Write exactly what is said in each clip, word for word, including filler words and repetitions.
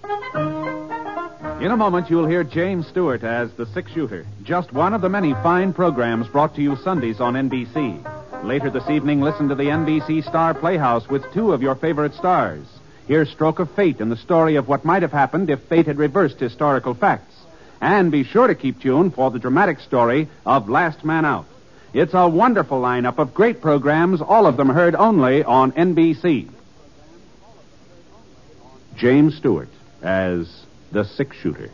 In a moment, you'll hear James Stewart as the six-shooter, just one of the many fine programs brought to you Sundays on N B C. Later this evening, listen to the N B C Star Playhouse with two of your favorite stars. Hear Stroke of Fate and the story of what might have happened if fate had reversed historical facts. And be sure to keep tuned for the dramatic story of Last Man Out. It's a wonderful lineup of great programs, all of them heard only on N B C. James Stewart as the six-shooter.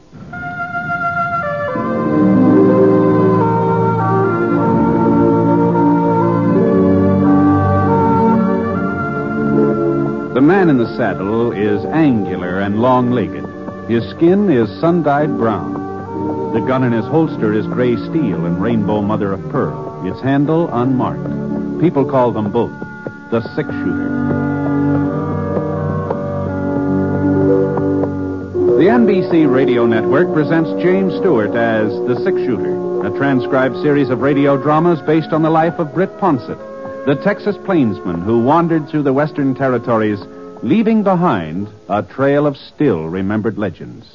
The man in the saddle is angular and long-legged. His skin is sun-dyed brown. The gun in his holster is gray steel and rainbow mother of pearl, its handle unmarked. People call them both the six-shooter. The N B C Radio Network presents James Stewart as the six-shooter, a transcribed series of radio dramas based on the life of Britt Ponsett, the Texas plainsman who wandered through the Western Territories, leaving behind a trail of still-remembered legends.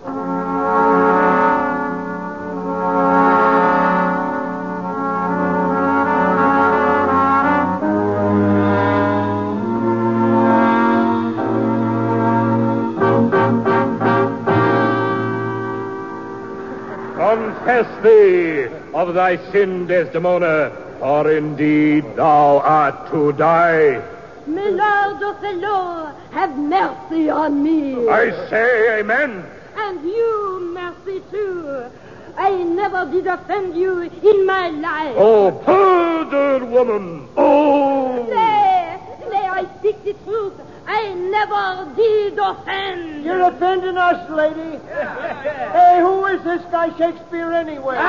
Confess thee of thy sin, Desdemona, or indeed thou art to die. My Lord Othello, have mercy on me. I say amen. And you, mercy too. I never did offend you in my life. Oh, perjured woman. Oh. Nay, nay, I speak the truth. I never did offend. You're offending us, lady. Hey, who is this guy Shakespeare anyway?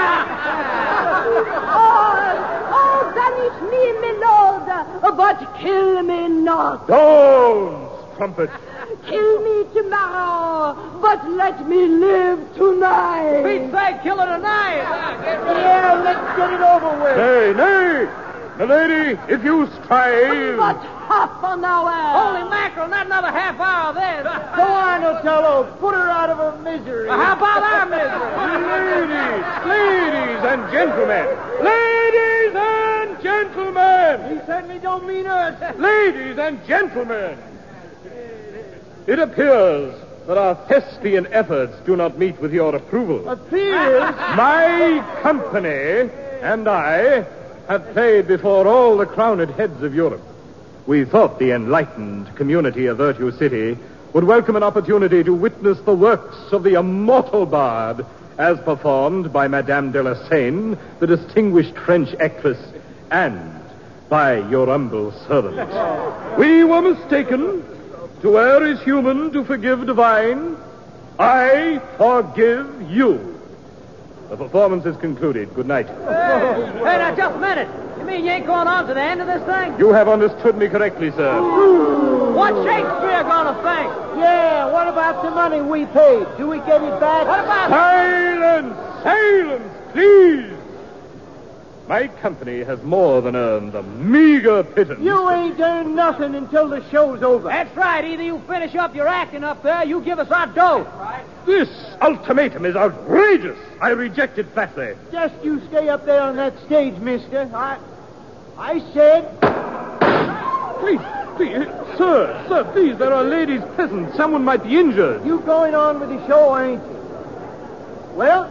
oh, oh, banish me, my lord, but kill me not. Don't, trumpet. Kill me tomorrow, but let me live tonight. Please say kill her tonight. Yeah, let's get it over with. Nay, nay. Milady, if you strive... But half an hour. Holy mackerel, not another half hour then. Go on, Othello. Put her out of her misery. Well, how about our misery? Ladies, ladies and gentlemen. Ladies and gentlemen. He certainly don't mean us. Ladies and gentlemen. It appears that our thespian efforts do not meet with your approval. Appears? My company and I have played before all the crowned heads of Europe. We thought the enlightened community of Virtue City would welcome an opportunity to witness the works of the immortal bard as performed by Madame de la Seine, the distinguished French actress, and by your humble servant. We were mistaken. To err is human, to forgive divine. I forgive you. The performance is concluded. Good night. Hey, hey, now, just a minute. You mean you ain't going on to the end of this thing? You have understood me correctly, sir. What's Shakespeare gonna think? Yeah, what about the money we paid? Do we get it back? What about... Silence! Silence, please! My company has more than earned a meager pittance. You ain't earned nothing until the show's over. That's right. Either you finish up your acting up there, you give us our dough. That's right. This ultimatum is outrageous. I reject it flatly. Just you stay up there on that stage, mister. I... I said... Please, please, sir, sir, please, there are ladies present. Someone might be injured. You going on with the show, ain't you? Well...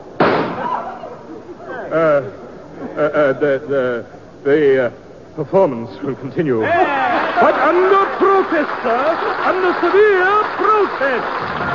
Uh... Uh, uh, the the, the uh, performance will continue. Yeah. But under protest, sir. Under severe protest.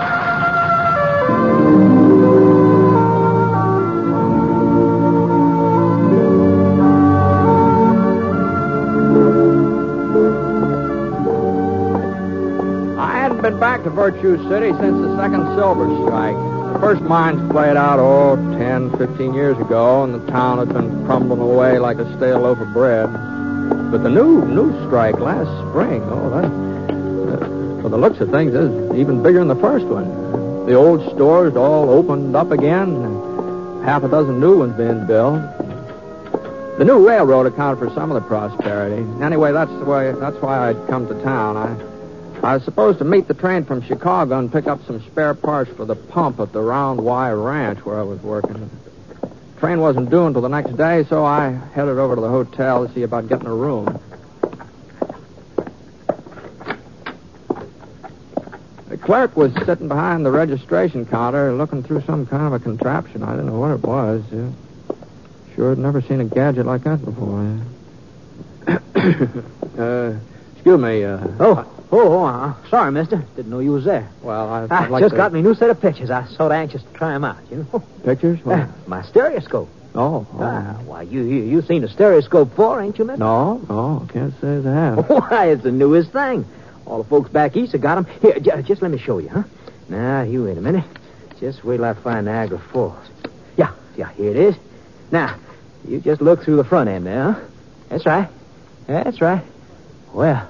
I hadn't been back to Virtue City since the second silver strike. The first mines played out, oh, ten, fifteen years ago, and the town had been crumbling away like a stale loaf of bread. But the new new strike last spring, oh, that, uh, for the looks of things, is even bigger than the first one. The old stores all opened up again, and half a dozen new ones being built. The new railroad accounted for some of the prosperity. Anyway, that's the way. That's why I'd come to town. I I was supposed to meet the train from Chicago and pick up some spare parts for the pump at the Round Y Ranch where I was working. The train wasn't due until the next day, so I headed over to the hotel to see about getting a room. The clerk was sitting behind the registration counter looking through some kind of a contraption. I didn't know what it was. Yeah. Sure had never seen a gadget like that before. uh, excuse me. Uh, oh, oh, oh uh, sorry, mister. Didn't know you was there. Well, I I like just to... got me new set of pictures. I was sort of anxious to try them out, you know. Pictures? What? Uh, my stereoscope. Oh, oh. Ah, why, you, you you seen a stereoscope before, ain't you, mister? No, no, can't say as I have. Why, it's the newest thing. All the folks back east have got them. Here, j- just let me show you, huh? Now, you wait a minute. Just wait till I find Niagara Falls. Yeah, yeah, here it is. Now, you just look through the front end there, huh? That's right. That's right. Well,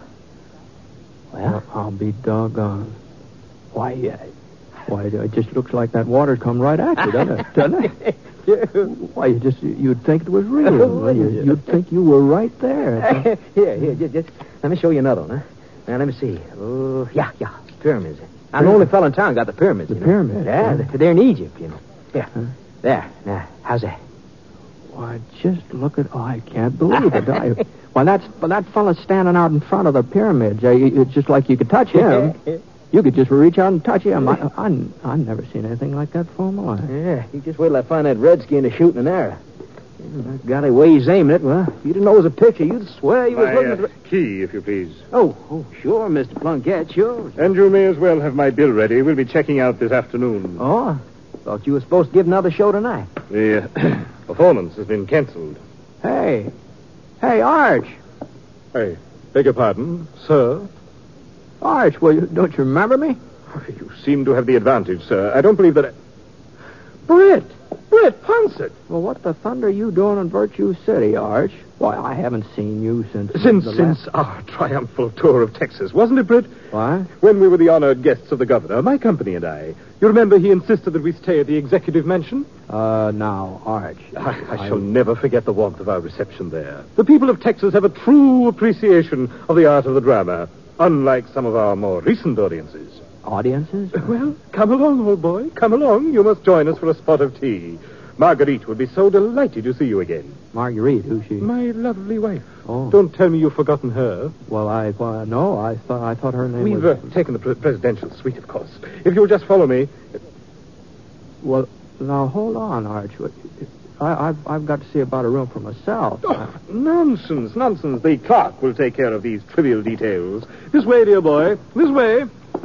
well, I'll be doggone. Why, uh, why, it just looks like that water's come right at you, doesn't it? Doesn't it? Why, you just, you'd think it was real. you, you'd think you were right there. Here, here, just, just let me show you another one, huh? Now, let me see. Oh, yeah, yeah, pyramids. I'm the only fellow in town got the pyramids, The you know. pyramids? Yeah, yeah. they're in Egypt, you know. Here, Huh? there. Now, how's that? Why, just look at, oh, I can't believe it. I, why, that's, well, that fella's standing out in front of the pyramids. Uh, you- it's just like you could touch him. You could just reach out and touch him. I, I, I've never seen anything like that before in my life. Yeah, you just wait till I find that redskin to shooting an arrow. That golly way he's aiming it, well, if you didn't know it was a picture, you'd swear he was My looking uh, at the... key, if you please. Oh, oh, sure, Mister Plunkett, sure. And you may as well have my bill ready. We'll be checking out this afternoon. Oh, thought you were supposed to give another show tonight. The uh, performance has been canceled. Hey, hey, Arch. I beg your pardon, sir? Arch, well, you, don't you remember me? You seem to have the advantage, sir. I don't believe that... I... Britt! Britt Ponset! Well, what the thunder are you doing in Virtue City, Arch? Why, I haven't seen you since... Since, the since our triumphal tour of Texas, wasn't it, Britt? What? When we were the honored guests of the governor, my company and I. You remember he insisted that we stay at the executive mansion? Uh, now, Arch. I, I shall never forget the warmth of our reception there. The people of Texas have a true appreciation of the art of the drama, unlike some of our more recent audiences. Audiences? Well, come along, old boy. Come along. You must join us for a spot of tea. Marguerite would be so delighted to see you again. Marguerite, who's she? My lovely wife. Oh. Don't tell me you've forgotten her. Well, I, well, no, I thought, I thought her name We've was... uh, taken the pre- presidential suite, of course. If you'll just follow me. Well, now, hold on, Arch. I, I've, I've got to see about a room for myself. Oh, nonsense, nonsense. The clerk will take care of these trivial details. This way, dear boy. This way.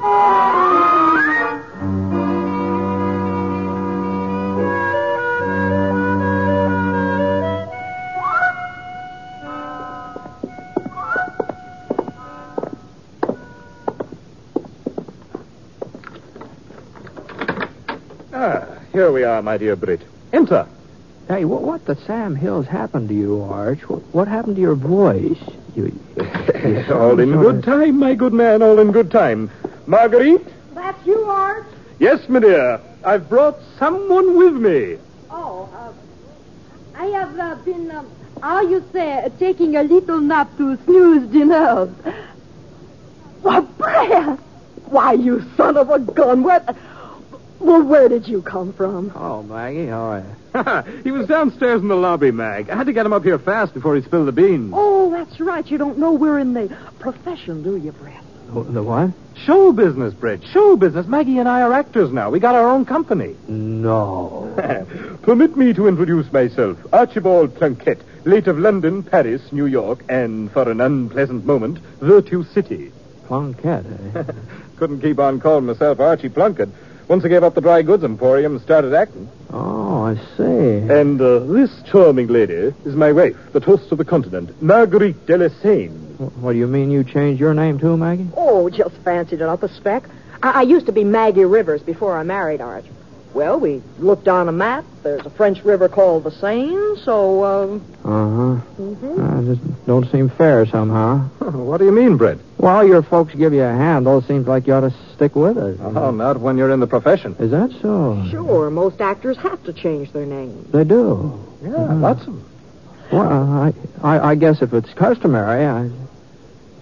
Ah, here we are, my dear Britt. Enter. Hey, what, what the Sam Hills happened to you, Arch? What, what happened to your voice? You, you All in sort good of- time, my good man, all in good time. Marguerite? That's you, Art? Yes, my dear. I've brought someone with me. Oh, uh, I have uh, been, um, how you say, uh, taking a little nap to snooze the nerves. Why, Brad! Why, you son of a gun! What? Well, where did you come from? Oh, Maggie, how are you? He was downstairs in the lobby, Mag. I had to get him up here fast before he spilled the beans. Oh, that's right. You don't know we're in the profession, do you, Brad? The, the what? Show business, Britt. Show business. Maggie and I are actors now. We got our own company. No. Permit me to introduce myself. Archibald Plunkett, late of London, Paris, New York, and, for an unpleasant moment, Virtue City. Plunkett, eh? Couldn't keep on calling myself Archie Plunkett. Once I gave up the dry goods emporium and started acting. Oh, I see. And uh, this charming lady is my wife, the toast of the continent, Marguerite Delassane. Wh- What do you mean you changed your name too, Maggie? Oh, just fancied it up a speck. I, I used to be Maggie Rivers before I married Arch. Well, we looked on a map. There's a French river called the Seine, so, um... Uh-huh. mhm. Uh, just don't seem fair somehow. What do you mean, Brett? Well, your folks give you a handle. Seems like you ought to stick with it. Oh, not when you're in the profession. Is that so? Sure, most actors have to change their names. They do. Yeah, lots of them. Well, I, I, I guess if it's customary, I...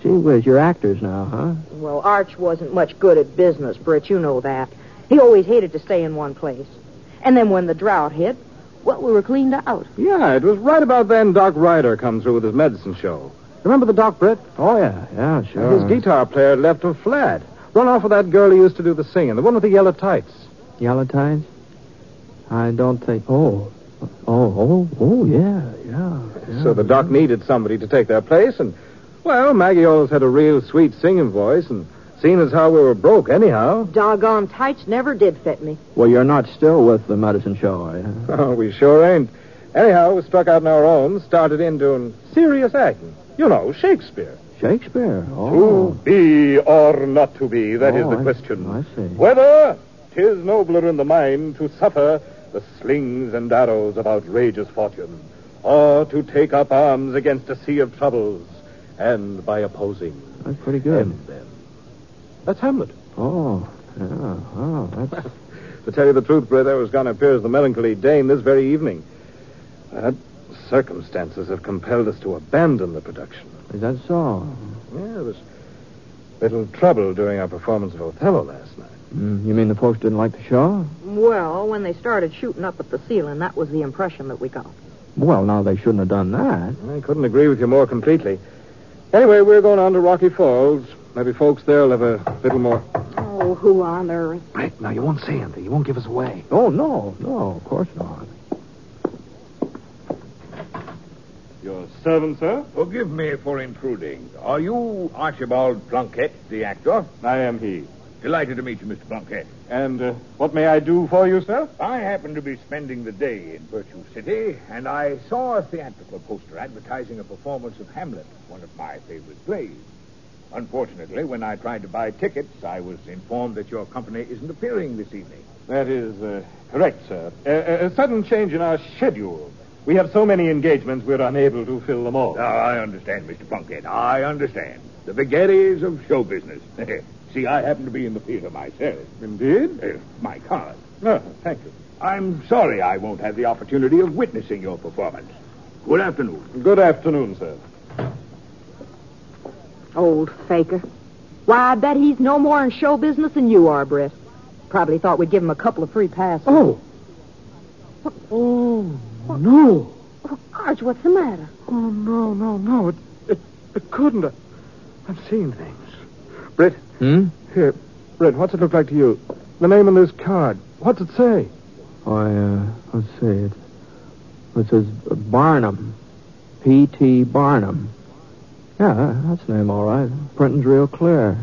Gee whiz, you're actors now, huh? Well, Arch wasn't much good at business, Britt. You know that. He always hated to stay in one place. And then when the drought hit, well, we were cleaned out. Yeah, it was right about then Doc Ryder come through with his medicine show. Remember the Doc, Britt? Oh, yeah, yeah, sure. His guitar player had left him flat. Run off with that girl who used to do the singing, the one with the yellow tights. Yellow tights? I don't think... Oh, oh, oh, oh, yeah, yeah. yeah so the Doc yeah. needed somebody to take their place, and, well, Maggie always had a real sweet singing voice, and seeing as how we were broke anyhow. Doggone tights never did fit me. Well, you're not still with the medicine show, are you? Oh, we sure ain't. Anyhow, we struck out on our own, started in doing serious acting. You know, Shakespeare. Shakespeare? Oh. To be or not to be, that oh, is the I, question. I see. Whether 'tis nobler in the mind to suffer the slings and arrows of outrageous fortune, or to take up arms against a sea of troubles, and by opposing... That's pretty good. end them. That's Hamlet. Oh, yeah, oh, that's... To tell you the truth, Britt, I was going to appear as the melancholy Dane this very evening. But circumstances have compelled us to abandon the production. Is that so? Yeah, there was little trouble during our performance of Othello last night. Mm, you mean the folks didn't like the show? Well, when they started shooting up at the ceiling, that was the impression that we got. Well, now, they shouldn't have done that. I couldn't agree with you more completely. Anyway, we're going on to Rocky Falls. Maybe folks there will have a little more... Oh, who on earth? Right, now, you won't say anything. You won't give us away. Oh, no, no, of course not. Your servant, sir? Forgive me for intruding. Are you Archibald Plunkett, the actor? I am he. Delighted to meet you, Mister Plunkett. And uh, what may I do for you, sir? I happen to be spending the day in Virtue City, and I saw a theatrical poster advertising a performance of Hamlet, one of my favorite plays. Unfortunately, when I tried to buy tickets, I was informed that your company isn't appearing this evening. That is uh, correct, sir. A, a sudden change in our schedule. We have so many engagements, we're unable to fill them all. Now, I understand, Mister Plunkett. I understand. The vagaries of show business. See, I happen to be in the theater myself. Indeed? Uh, my card. No, thank you. I'm sorry I won't have the opportunity of witnessing your performance. Good afternoon. Good afternoon, sir. Old faker. Why, I bet he's no more in show business than you are, Britt. Probably thought we'd give him a couple of free passes. Oh. Oh, no. Oh, Arch, what's the matter? Oh, no, no, no. It, it, it couldn't. I've seen things. Britt. Hmm? Here, Britt, what's it look like to you? The name on this card. What's it say? Oh, uh, let's see. It, it says Barnum. P T Barnum. Yeah, that's the name, all right. Printing's real clear.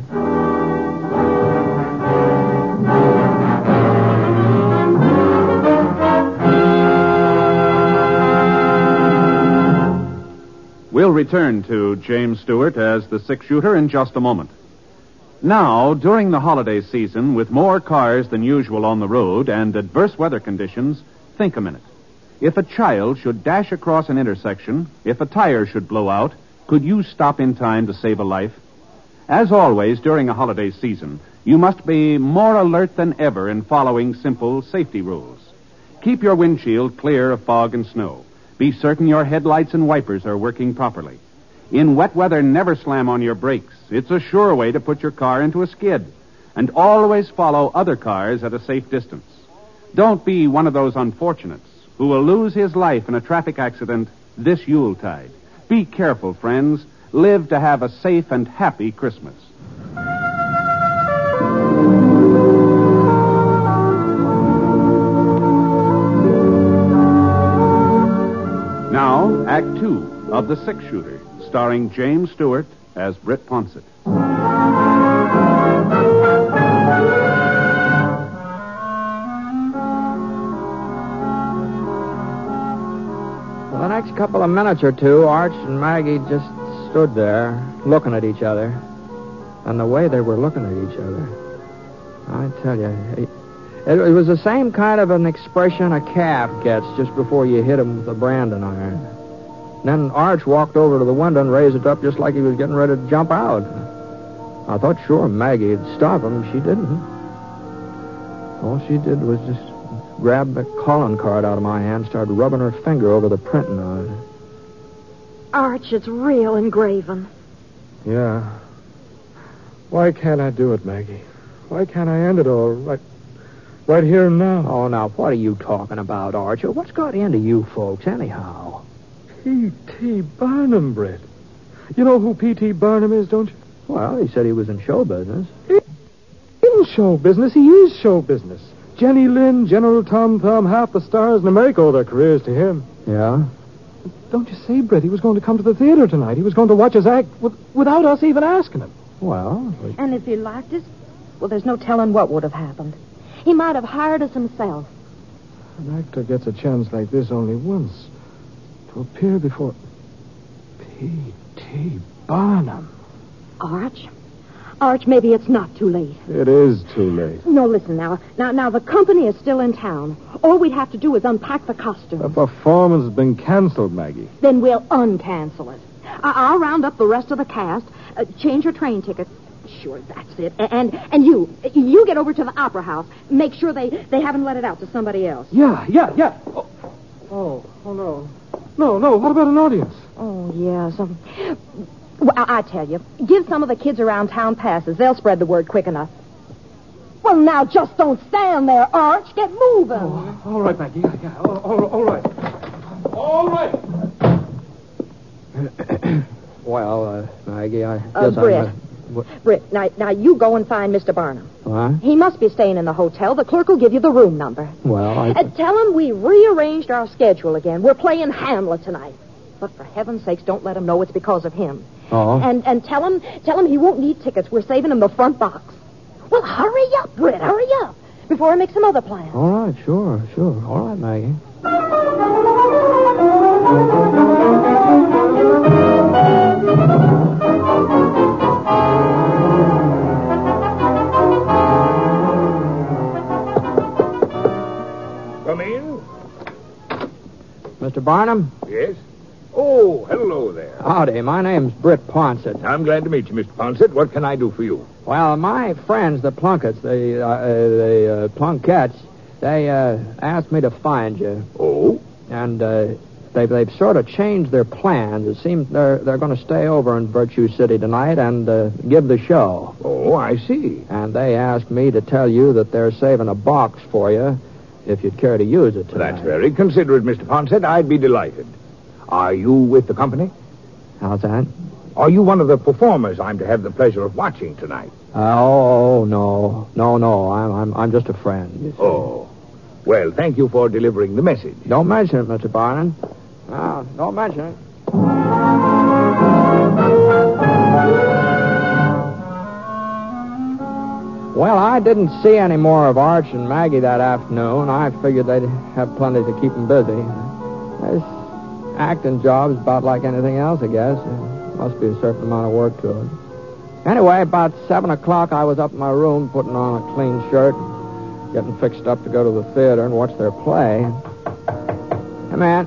We'll return to James Stewart as the six-shooter in just a moment. Now, during the holiday season, with more cars than usual on the road and adverse weather conditions, think a minute. If a child should dash across an intersection, if a tire should blow out, could you stop in time to save a life? As always, during a holiday season, you must be more alert than ever in following simple safety rules. Keep your windshield clear of fog and snow. Be certain your headlights and wipers are working properly. In wet weather, never slam on your brakes. It's a sure way to put your car into a skid. And always follow other cars at a safe distance. Don't be one of those unfortunates who will lose his life in a traffic accident this Yuletide. Be careful, friends. Live to have a safe and happy Christmas. Now, Act Two of The Six-Shooter, starring James Stewart as Britt Ponsett. For the next couple of minutes or two, Arch and Maggie just stood there, looking at each other. And the way they were looking at each other, I tell you, it, it was the same kind of an expression a calf gets just before you hit him with a branding iron. Then Arch walked over to the window and raised it up just like he was getting ready to jump out. I thought sure Maggie'd stop him. She didn't. All she did was just grab the calling card out of my hand, started rubbing her finger over the printing on it. Arch, it's real engraven. Yeah. Why can't I do it, Maggie? Why can't I end it all right, right here and now? Oh, now, what are you talking about, Archer? What's got into you folks, anyhow? P T. Barnum, Britt. You know who P T. Barnum is, don't you? Well, he said he was in show business. In show business? He is show business. Jenny Lind, General Tom Thumb, half the stars in America owe their careers to him. Yeah? Don't you see, Britt? He was going to come to the theater tonight. He was going to watch us act with, without us even asking him. Well... And if he liked us, well, there's no telling what would have happened. He might have hired us himself. An actor gets a chance like this only once. To appear before P T. Barnum. Arch? Arch, maybe it's not too late. It is too late. No, listen now. Now, now the company is still in town. All we'd have to do is unpack the costume. The performance has been canceled, Maggie. Then we'll uncancel it. I- I'll round up the rest of the cast, uh, change your train tickets. Sure, that's it. A- And and you, you get over to the Opera House. Make sure they, they haven't let it out to somebody else. Yeah, yeah, yeah. Oh, oh, oh no. No, no, what about an audience? Oh, yes. Um, well, I, I tell you, give some of the kids around town passes. They'll spread the word quick enough. Well, now just don't stand there, Arch. Get moving. Oh, all right, Maggie. Yeah, yeah. All, all, all right. All right. Well, uh, Maggie, I Uh, guess Britt. I'm... What? Britt, now, now you go and find Mister Barnum. What? He must be staying in the hotel. The clerk will give you the room number. Well, I... Uh, tell him we rearranged our schedule again. We're playing Hamlet tonight. But for heaven's sakes, don't let him know it's because of him. Oh? And and tell him tell him he won't need tickets. We're saving him the front box. Well, hurry up, Britt. Hurry up. Before I make some other plans. All right, sure, sure. All right, Maggie. Come in. Mister Barnum? Yes? Oh, hello there. Howdy, my name's Britt Ponsett. I'm glad to meet you, Mister Ponsett. What can I do for you? Well, my friends, the Plunkets, the, uh, uh, the uh, Plunkettes, they uh, asked me to find you. Oh? And uh, they've, they've sort of changed their plans. It seems they're, they're going to stay over in Virtue City tonight and uh, give the show. Oh, I see. And they asked me to tell you that they're saving a box for you if you'd care to use it tonight. That's very considerate, Mister Ponsett. I'd be delighted. Are you with the company? How's that? Are you one of the performers I'm to have the pleasure of watching tonight? Uh, oh, no. No, no. I'm, I'm, I'm just a friend. You see. Oh. Well, thank you for delivering the message. Don't mention it, Mister Barnum. No, don't mention it. Well, I didn't see any more of Arch and Maggie that afternoon. I figured they'd have plenty to keep them busy. This acting job is about like anything else, I guess. There must be a certain amount of work to it. Anyway, about seven o'clock, I was up in my room putting on a clean shirt, getting fixed up to go to the theater and watch their play. Hey, man.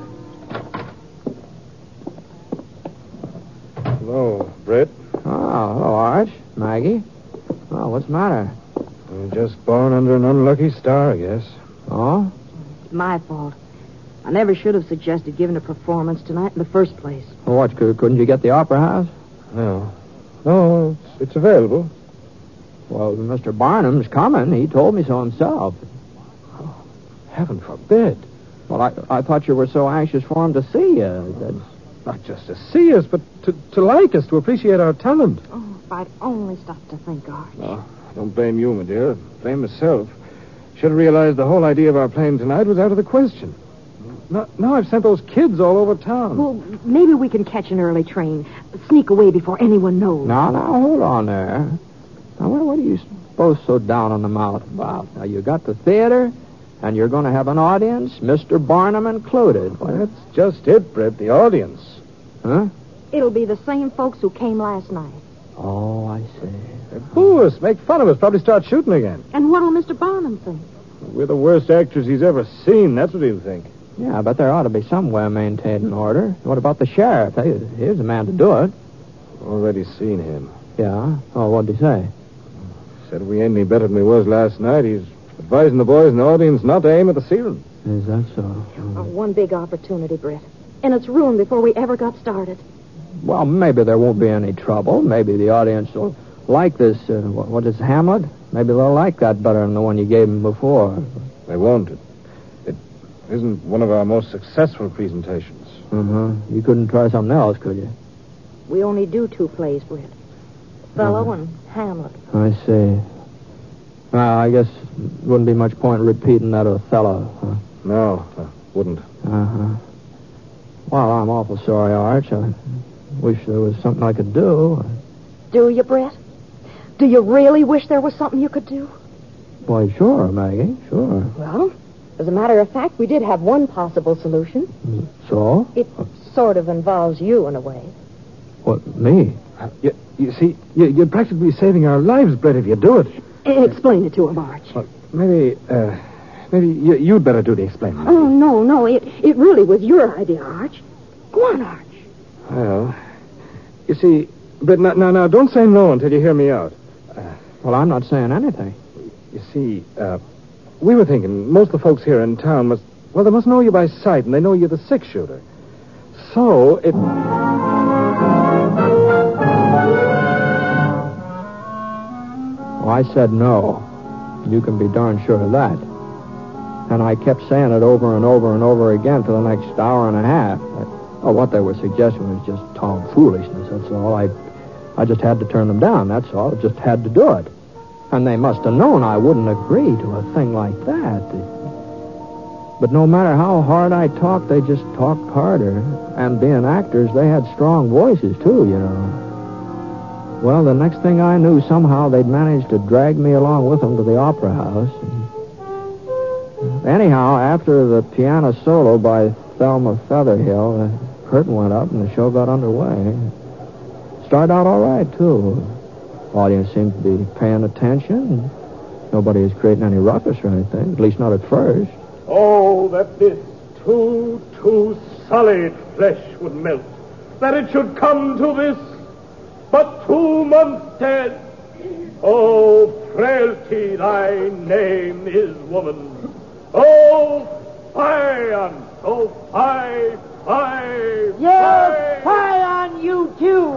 Hello, Britt. Oh, hello, Arch. Maggie. Well, what's the matter? You're just born under an unlucky star, I guess. Oh? It's my fault. I never should have suggested giving a performance tonight in the first place. Well, what, cou- couldn't you get the Opera House? No. No, it's, it's available. Well, Mister Barnum's coming. He told me so himself. Heaven forbid. Well, I, I thought you were so anxious for him to see you. That... Not just to see us, but to, to like us, to appreciate our talent. Oh, if I'd only stopped to think, Arch. Oh, don't blame you, my dear. Blame myself. Should have realized the whole idea of our playing tonight was out of the question. Now, now I've sent those kids all over town. Well, maybe we can catch an early train. Sneak away before anyone knows. Now, now, hold on there. Now, what, what are you both so down on the mouth about? Now, you got the theater, and you're going to have an audience, Mister Barnum included. Well, that's just it, Brett, the audience. Huh? It'll be the same folks who came last night. Oh, I see. They boo us, make fun of us, probably start shooting again. And what'll Mister Barnum think? We're the worst actors he's ever seen, that's what he'll think. Yeah, but there ought to be somewhere maintained in order. What about the sheriff? Hey, here's the man to do it. Already seen him. Yeah? Oh, what'd he say? Said we ain't any better than we was last night. He's advising the boys in the audience not to aim at the ceiling. Is that so? Oh, one big opportunity, Britt. And it's ruined before we ever got started. well, maybe there won't be any trouble. Maybe the audience will like this. Uh, what, what is Hamlet? Maybe they'll like that better than the one you gave them before. They won't. It, it isn't one of our most successful presentations. Uh-huh. You couldn't try something else, could you? We only do two plays, Britt. Othello and Hamlet. I see. Well, I guess it wouldn't be much point in repeating that Othello, huh? No, uh, wouldn't. Uh-huh. Well, I'm awful sorry, Arch. I wish there was something I could do. Do you, Britt? Do you really wish there was something you could do? Why, sure, Maggie, sure. Well, as a matter of fact, we did have one possible solution. So? It sort of involves you in a way. What, me? Uh, you, you see, you, you're practically saving our lives, Brett, if you do it. Explain it to him, Arch. Well, maybe, uh, maybe you, you'd better do the explaining. Oh, no, no. It, it really was your idea, Arch. Go on, Arch. Well, you see, Brett, now, now, now, don't say no until you hear me out. Uh, Well, I'm not saying anything. You see, uh, we were thinking most of the folks here in town must, well, they must know you by sight, and they know you're the six-shooter. So, it... Well, I said no. You can be darn sure of that. And I kept saying it over and over and over again for the next hour and a half. I, oh, what they were suggesting was just tomfoolishness, that's all. I, I just had to turn them down, that's all. I just had to do it. And they must have known I wouldn't agree to a thing like that. But no matter how hard I talked, they just talked harder. And being actors, they had strong voices, too, you know. Well, the next thing I knew, somehow they'd managed to drag me along with them to the opera house. And anyhow, after the piano solo by Thelma Featherhill, the curtain went up and the show got underway. Started out all right, too. Audience seemed to be paying attention. Nobody was creating any ruckus or anything, at least not at first. Oh, that this too, too solid flesh would melt. That it should come to this, but two months dead. Oh, frailty, thy name is woman. Oh, fie on, oh, fie, fie, Yes, fie on you, too.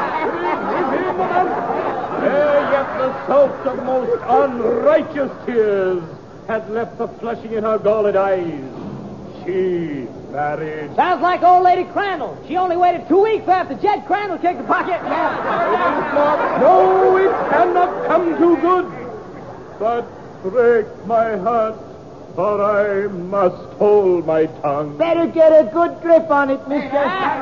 Ere yet the source of most unrighteous tears had left the flushing in her galled eyes. She married. Sounds like old Lady Crandall. She only waited two weeks after Jed Crandall kicked the bucket. No, it cannot come too good. But break my heart, for I must hold my tongue. Better get a good grip on it, mister.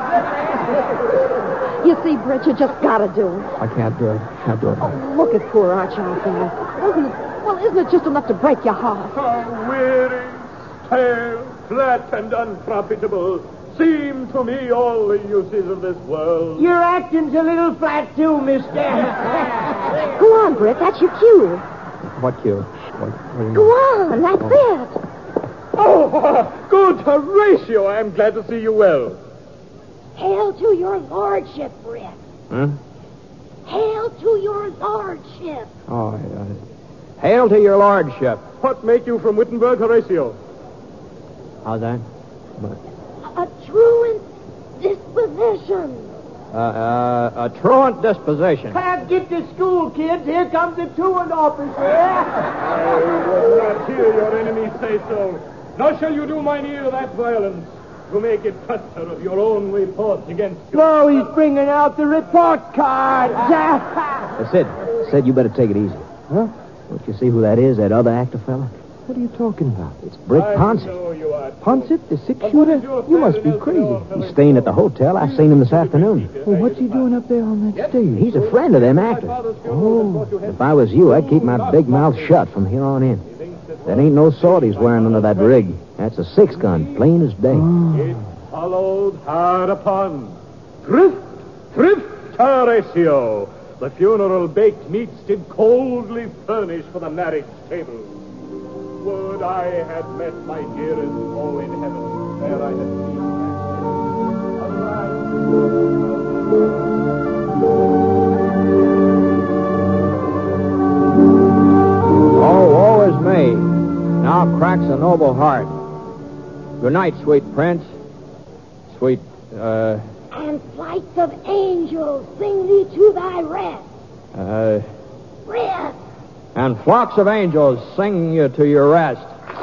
You see, Britt, you just gotta do it. I can't do it. Can't do it. Look at poor Arch out there. Isn't it, well, isn't it just enough to break your heart? How weary, stale, flat, and unprofitable seem to me all the uses of this world. Your acting's a little flat, too, mister. Go on, Britt. That's your cue. What cue? What, what do you Go mean? on. That's it. Oh, good Horatio. I am glad to see you well. Hail to your lordship, Britt. Huh? Hail to your lordship. Oh, uh, hail to your lordship. What make you from Wittenberg, Horatio? How's that? What? A truant disposition. Uh, uh, a truant disposition. Can't get to school, kids. Here comes the truant officer. I will not hear your enemy say so. Nor shall you do mine ear that violence to make it cluster of your own reports against you. Oh, he's bringing out the report card. Uh, Sid, Sid, you better take it easy. Huh? Don't you see who that is, that other actor fella? What are you talking about? It's Britt I Ponset. know you are. Ponset, the But what six-shooter? is your You must be plan, crazy. Elsinore, He's staying at the hotel. I seen him this afternoon. Well, what's he doing up there on that stage? He's a friend of them actors. Oh. If I was you, I'd keep my big mouth shut from here on in. That ain't no sword he's wearing under that rig. That's a six-gun, plain as day. It followed hard upon. Thrift, thrift, Horatio. The funeral baked meats did coldly furnish for the marriage table. Would I had met my dearest foe in heaven, where I had seen Oh, woe is me. Now cracks a noble heart. Good night, sweet prince. Sweet, uh, And flights of angels sing thee to thy rest. Uh, Rest. and flocks of angels sing you to your rest.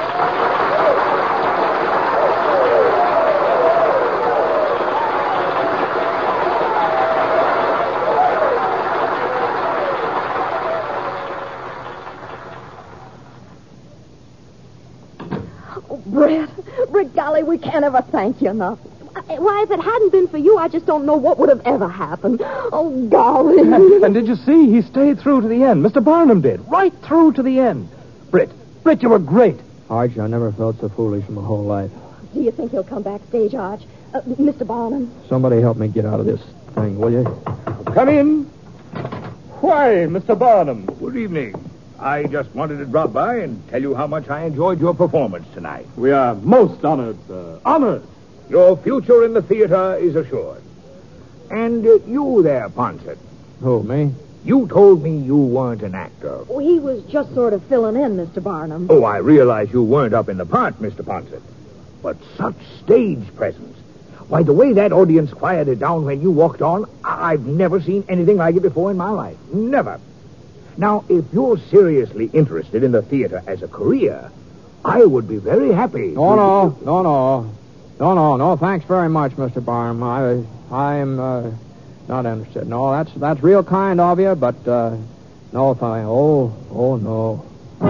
Oh, Brett. Brett, golly, we can't ever thank you enough. Why, if it hadn't been for you, I just don't know what would have ever happened. Oh, golly. And did you see? He stayed through to the end. Mister Barnum did. Right through to the end. Britt. Britt, you were great. Arch, I never felt so foolish in my whole life. Do you think he'll come backstage, Arch? Uh, Mister Barnum? Somebody help me get out of this thing, will you? Come in. Why, Mister Barnum? Good evening. I just wanted to drop by and tell you how much I enjoyed your performance tonight. We are most honored, sir. Honored. Your future in the theater is assured. And uh, you there, Ponset. Who, me? You told me you weren't an actor. Oh, he was just sort of filling in, Mister Barnum. Oh, I realize you weren't up in the part, Mister Ponset. But such stage presence. Why, the way that audience quieted down when you walked on, I- I've never seen anything like it before in my life. Never. Now, if you're seriously interested in the theater as a career, I would be very happy. Oh, no, no, no. No, no, no. Thanks very much, Mister Barnum. I, I'm uh, not interested. No, that's that's real kind of you, but uh, no, thank. Oh, oh, no.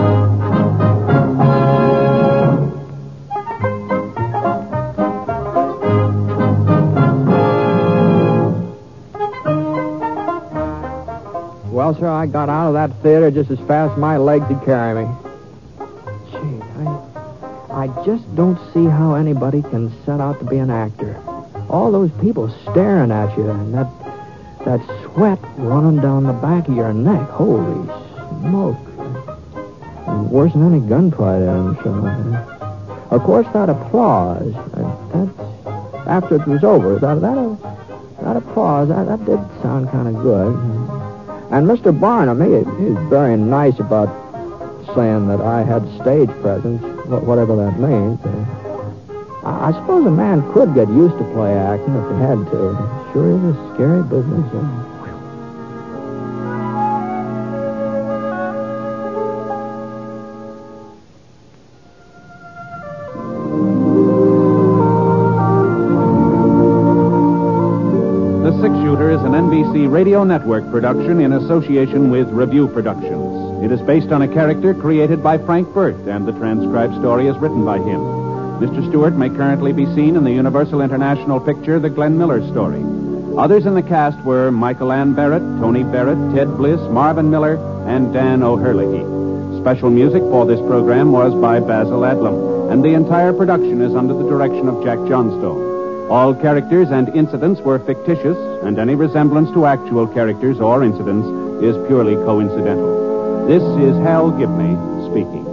Well, sir, I got out of that theater just as fast as my legs could carry me. Gee, I... I just don't see how anybody can set out to be an actor. All those people staring at you and that that sweat running down the back of your neck. Holy smoke. Worse than any gunfight I'm sure. Of course, that applause, that, after it was over, that that, that applause, that, that did sound kind of good. And Mister Barnum, he, he's very nice about saying that I had stage presence, whatever that means. Uh, I suppose a man could get used to play acting if he had to. It sure is a scary business. Uh, The Six Shooter is an N B C Radio Network production in association with Review Productions. It is based on a character created by Frank Burt, and the transcribed story is written by him. Mister Stewart may currently be seen in the Universal International picture The Glenn Miller Story. Others in the cast were Michael Ann Barrett, Tony Barrett, Ted Bliss, Marvin Miller, and Dan O'Herlihy. Special music for this program was by Basil Adlam, and the entire production is under the direction of Jack Johnstone. All characters and incidents were fictitious, and any resemblance to actual characters or incidents is purely coincidental. This is Hal Gibney speaking.